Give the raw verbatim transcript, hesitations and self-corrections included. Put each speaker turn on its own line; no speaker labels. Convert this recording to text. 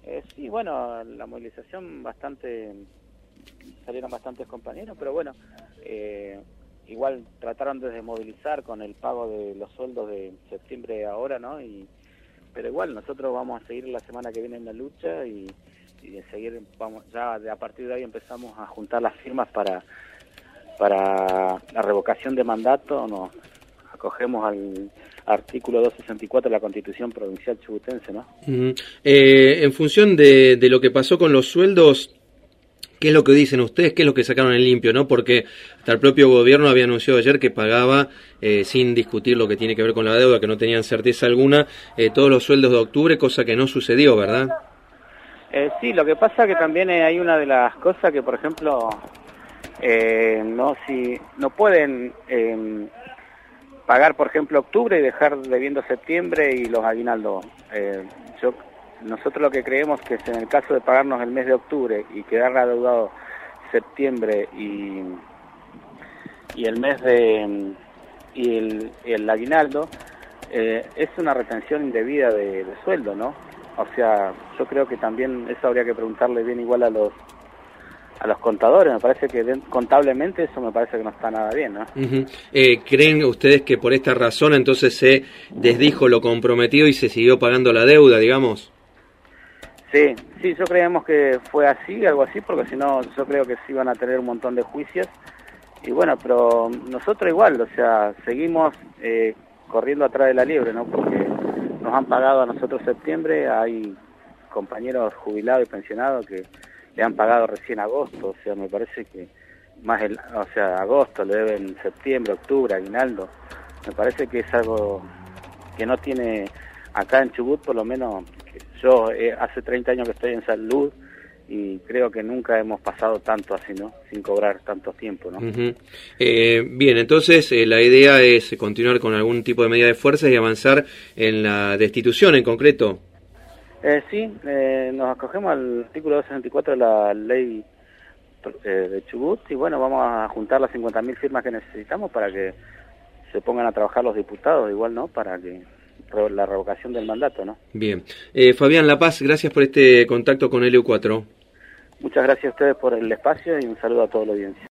Eh, sí, bueno, la movilización bastante, salieron bastantes compañeros, pero bueno, eh, igual trataron de desmovilizar con el pago de los sueldos de septiembre ahora, ¿no? Y, pero igual nosotros vamos a seguir la semana que viene en la lucha y, y de seguir, vamos, ya de, a partir de ahí empezamos a juntar las firmas para, para la revocación de mandato, nos acogemos al artículo doscientos sesenta y cuatro de la Constitución Provincial Chubutense, ¿no?
Uh-huh. Eh, en función de, de lo que pasó con los sueldos, ¿qué es lo que dicen ustedes? ¿Qué es lo que sacaron en limpio, no? Porque hasta el propio gobierno había anunciado ayer que pagaba, eh, sin discutir lo que tiene que ver con la deuda, que no tenían certeza alguna, eh, todos los sueldos de octubre, cosa que no sucedió, ¿verdad?
Eh, sí, lo que pasa que también eh, hay una de las cosas que, por ejemplo, eh, no si no pueden eh, pagar, por ejemplo, octubre y dejar debiendo septiembre y los aguinaldos. Eh, yo, nosotros lo que creemos que es en el caso de pagarnos el mes de octubre y quedar adeudado septiembre y, y el mes de y el, el aguinaldo, eh, es una retención indebida de, de sueldo, ¿no? O sea, yo creo que también eso habría que preguntarle bien igual a los a los contadores. Me parece que de, contablemente eso me parece que no está nada bien, ¿no?
Uh-huh. Eh, ¿Creen ustedes que por esta razón entonces se desdijo lo comprometido y se siguió pagando la deuda, digamos?
Sí, sí, yo creemos que fue así, algo así, porque si no, yo creo que sí van a tener un montón de juicios. Y bueno, pero nosotros igual, o sea, seguimos eh, corriendo atrás de la liebre, ¿no? Porque nos han pagado a nosotros septiembre, hay compañeros jubilados y pensionados que le han pagado recién agosto, o sea, me parece que más el, o sea, agosto le deben septiembre, octubre, aguinaldo. Me parece que es algo que no tiene acá en Chubut, por lo menos. Yo eh, hace treinta años que estoy en salud y creo que nunca hemos pasado tanto así, ¿no? Sin cobrar tanto tiempo, ¿no?
Uh-huh. Eh, bien, entonces eh, la idea es continuar con algún tipo de medida de fuerza y avanzar en la destitución en concreto.
Eh, sí, eh, nos acogemos al artículo doscientos sesenta y cuatro de la ley eh, de Chubut y bueno, vamos a juntar las cincuenta mil firmas que necesitamos para que se pongan a trabajar los diputados, igual, ¿no? Para que la revocación del mandato, ¿no?
Bien. Eh, Fabián La Paz, gracias por este contacto con L U cuatro.
Muchas gracias a ustedes por el espacio y un saludo a toda la audiencia.